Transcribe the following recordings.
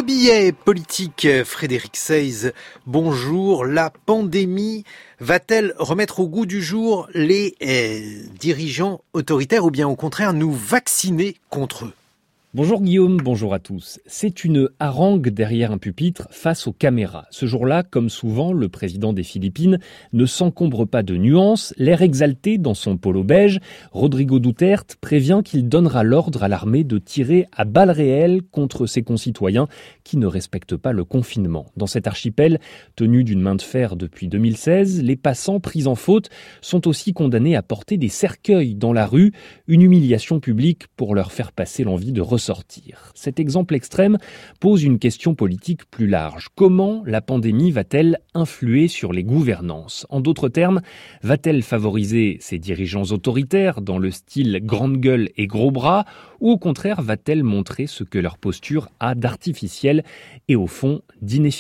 billet politique, Frédéric Seyss, bonjour. La pandémie va-t-elle remettre au goût du jour les dirigeants autoritaires ou bien au contraire nous vacciner contre eux ? Bonjour Guillaume, bonjour à tous. C'est une harangue derrière un pupitre face aux caméras. Ce jour-là, comme souvent, le président des Philippines ne s'encombre pas de nuances. L'air exalté dans son polo beige, Rodrigo Duterte prévient qu'il donnera l'ordre à l'armée de tirer à balles réelles contre ses concitoyens qui ne respectent pas le confinement. Dans cet archipel, tenu d'une main de fer depuis 2016, les passants pris en faute sont aussi condamnés à porter des cercueils dans la rue, une humiliation publique pour leur faire passer l'envie de ressortir. Cet exemple extrême pose une question politique plus large. Comment la pandémie va-t-elle influer sur les gouvernances ? En d'autres termes, va-t-elle favoriser ces dirigeants autoritaires dans le style grande gueule et gros bras, ou au contraire va-t-elle montrer ce que leur posture a d'artificiel et au fond d'inefficace ?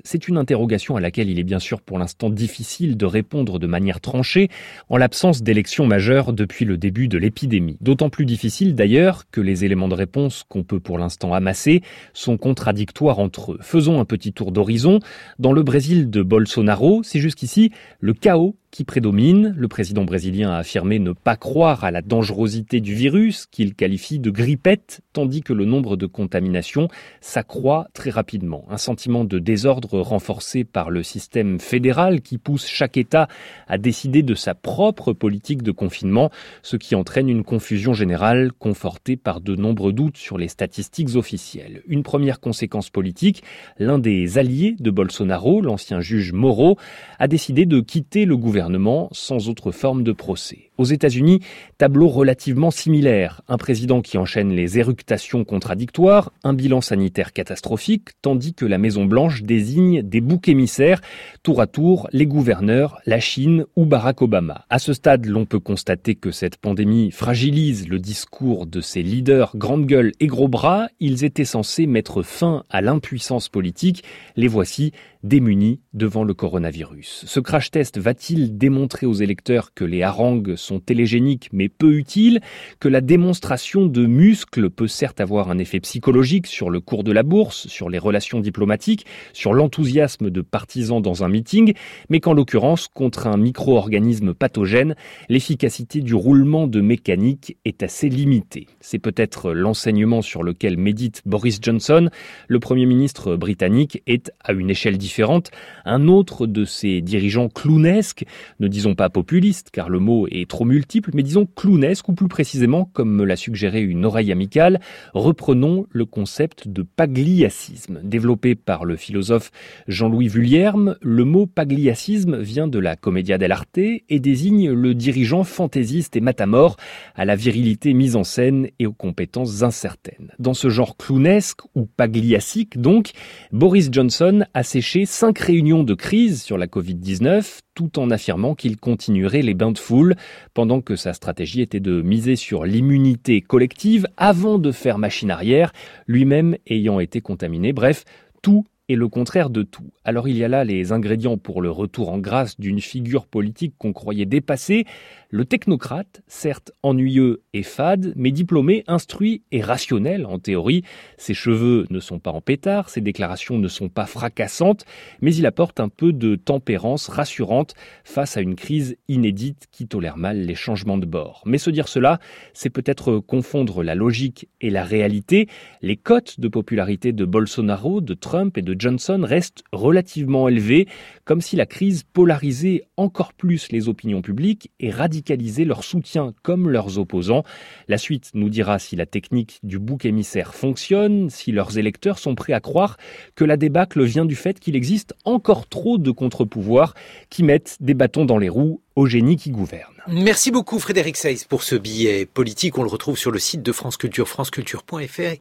C'est une interrogation à laquelle il est bien sûr pour l'instant difficile de répondre de manière tranchée en l'absence d'élections majeures depuis le début de l'épidémie. D'autant plus difficile d'ailleurs que les éléments de réponse qu'on peut pour l'instant amasser sont contradictoires entre eux. Faisons un petit tour d'horizon. Dans le Brésil de Bolsonaro, c'est jusqu'ici le chaos qui prédomine. Le président brésilien a affirmé ne pas croire à la dangerosité du virus, qu'il qualifie de grippette, tandis que le nombre de contaminations s'accroît très rapidement. Un sentiment de désordre renforcé par le système fédéral qui pousse chaque État à décider de sa propre politique de confinement, ce qui entraîne une confusion générale confortée par de nombreux doutes sur les statistiques officielles. Une première conséquence politique, l'un des alliés de Bolsonaro, l'ancien juge Moro, a décidé de quitter le gouvernement sans autre forme de procès. Aux États-Unis, tableau relativement similaire. Un président qui enchaîne les éructations contradictoires, un bilan sanitaire catastrophique, tandis que la Maison-Blanche désigne des boucs émissaires, tour à tour les gouverneurs, la Chine ou Barack Obama. À ce stade, l'on peut constater que cette pandémie fragilise le discours de ces leaders grande gueule et gros bras. Ils étaient censés mettre fin à l'impuissance politique. Les voici démunis devant le coronavirus. Ce crash test va-t-il démontrer aux électeurs que les harangues sont télégéniques mais peu utiles, que la démonstration de muscles peut certes avoir un effet psychologique sur le cours de la bourse, sur les relations diplomatiques, sur l'enthousiasme de partisans dans un meeting, mais qu'en l'occurrence, contre un micro-organisme pathogène, l'efficacité du roulement de mécanique est assez limitée. C'est peut-être l'enseignement sur lequel médite Boris Johnson. Le Premier ministre britannique est, à une échelle différente, un autre de ces dirigeants clownesques, ne disons pas populistes, car le mot est trop multiple, mais disons clownesques, ou plus précisément, comme me l'a suggéré une oreille amicale, reprenons le concept de pagliacisme. Développé par le philosophe Jean-Louis Vuillerme, le mot pagliacisme vient de la commedia dell'arte et désigne le dirigeant fantaisiste et matamore à la virilité mise en scène et aux compétences incertaines. Dans ce genre clownesque, ou pagliacique donc, Boris Johnson a séché 5 réunions de crise sur la Covid-19, tout en affirmant qu'il continuerait les bains de foule, pendant que sa stratégie était de miser sur l'immunité collective avant de faire machine arrière, lui-même ayant été contaminé. Bref, tout et le contraire de tout. Alors il y a là les ingrédients pour le retour en grâce d'une figure politique qu'on croyait dépassée, le technocrate, certes ennuyeux et fade, mais diplômé, instruit et rationnel en théorie. Ses cheveux ne sont pas en pétard, ses déclarations ne sont pas fracassantes, mais il apporte un peu de tempérance rassurante face à une crise inédite qui tolère mal les changements de bord. Mais se dire cela, c'est peut-être confondre la logique et la réalité. Les cotes de popularité de Bolsonaro, de Trump et de Johnson restent relativement élevées, comme si la crise polarisait encore plus les opinions publiques et radicalisait leur soutien comme leurs opposants. La suite nous dira si la technique du bouc émissaire fonctionne, si leurs électeurs sont prêts à croire que la débâcle vient du fait qu'il existe encore trop de contre-pouvoirs qui mettent des bâtons dans les roues au génie qui gouverne. Merci beaucoup Frédéric Seyss pour ce billet politique. On le retrouve sur le site de France Culture, franceculture.fr.